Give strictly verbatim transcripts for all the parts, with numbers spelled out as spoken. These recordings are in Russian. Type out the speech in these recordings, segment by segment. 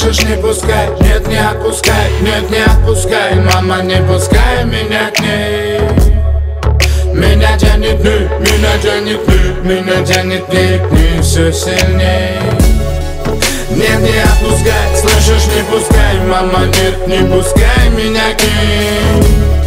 Слышишь, не пускай, нет, не отпускай, нет, не отпускай, мама, не пускай меня к ней. Меня тянет к ней, меня тянет к ней, меня тянет к ней, к ней все сильней. Нет, не отпускай, слышишь, не пускай, мама, нет, не пускай меня к ней.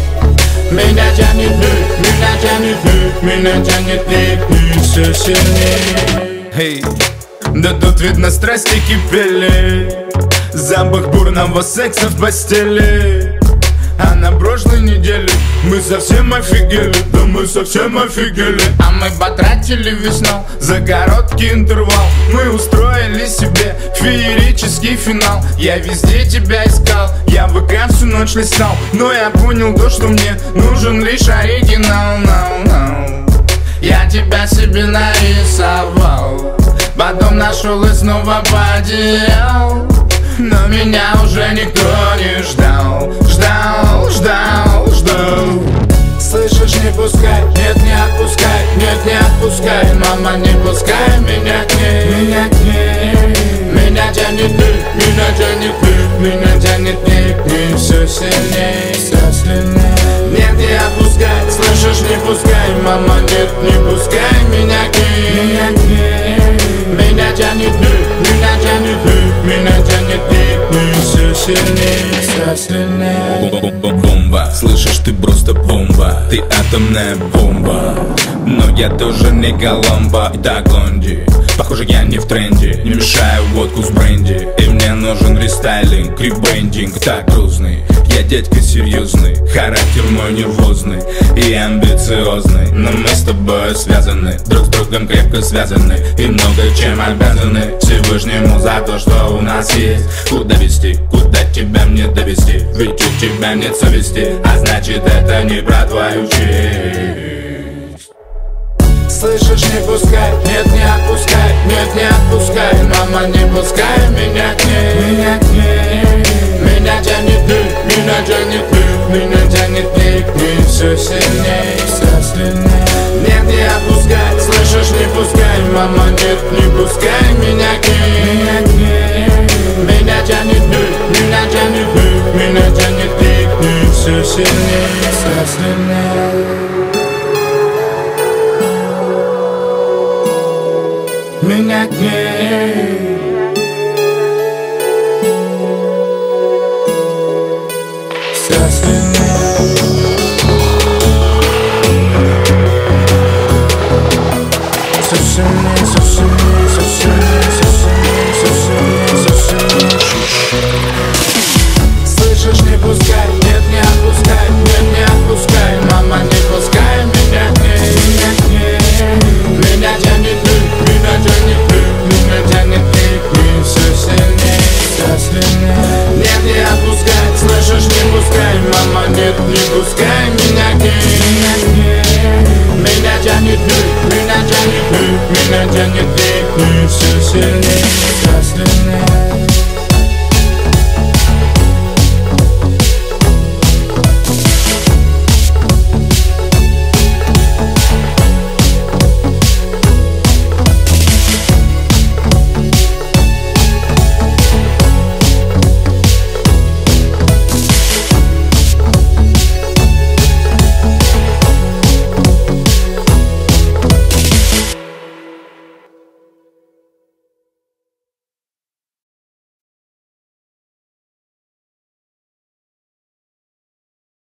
Меня тянет к ней, меня тянет к ней, меня тянет к ней, к ней все сильней. Hey. Да тут видно страсти кипели, запах бурного секса в постели. А на прошлой неделе мы совсем офигели, да мы совсем офигели. А мы потратили весну за короткий интервал. Мы устроили себе феерический финал. Я везде тебя искал, я в ВК всю ночь листал, но я понял то, что мне нужен лишь оригинал. no, no. Я тебя себе нарисовал, потом нашел и снова потерял. Но меня уже никто не ждал, ждал, ждал, ждал. Слышишь, не пускай, нет, не отпускай, нет, не отпускай, мама, не пускай меня к ней, меня к ней. Меня тянет к ней, меня тянет к ней, меня тянет к ней, к ней все сильней, все сильней. Нет, не отпускай, слышишь, не пускай, мама, нет, не пускай меня к ней, меня к ней. Меня тянет к ней, меня тянет к ней, меня тянет к ней, к ней все сильней, все сильней. Бомба, слышишь, ты просто бомба, ты атомная бомба. Но я тоже не Коломбо, так Лонди. Похоже, я не в тренде, не мешаю водку с бренди. И мне нужен рестайлинг, ребрендинг, так грустный. Я дядька серьезный, характер мой нервозный и амбициозный. Но мы с тобой связаны, друг с другом крепко связаны, и много чем обязаны Всевышнему за то, что у нас есть. Куда вести, куда тебя мне довести? Ведь у тебя нет совести, а значит это не про твою честь. Слышишь, не пускай, нет, не отпускай, нет, не отпускай, мама, не пускай меня к ней, меня к ней. Меня тянет к ней, меня тянет к ней, меня тянет к ней, к ней все сильней, все сильней. Нет, не отпускай, слышишь, не пускай, мама, нет, не пускай меня к ней, меня к ней. Меня тянет к ней, меня тянет к ней, меня тянет к ней, к ней все сильней, все сильней. Меня к ней. Все сильней. Все сильней, все сильней, все сильней, все сильней, все сильней, все сильней. Слышишь, не пускай, нет, не отпускай, нет, не отпускай, мама, не пускай меня к ней, меня к ней. Меня тянет к ней, меня тянет к ней, меня тянет к ней, к ней все сильней, все сильней. Нет, не отпускай, слышишь, не пускай, мама, нет, не пускай меня к ней, меня к ней. Меня тянет к ней, меня тянет к ней, меня тянет к ней, к ней все сильней, все сильней.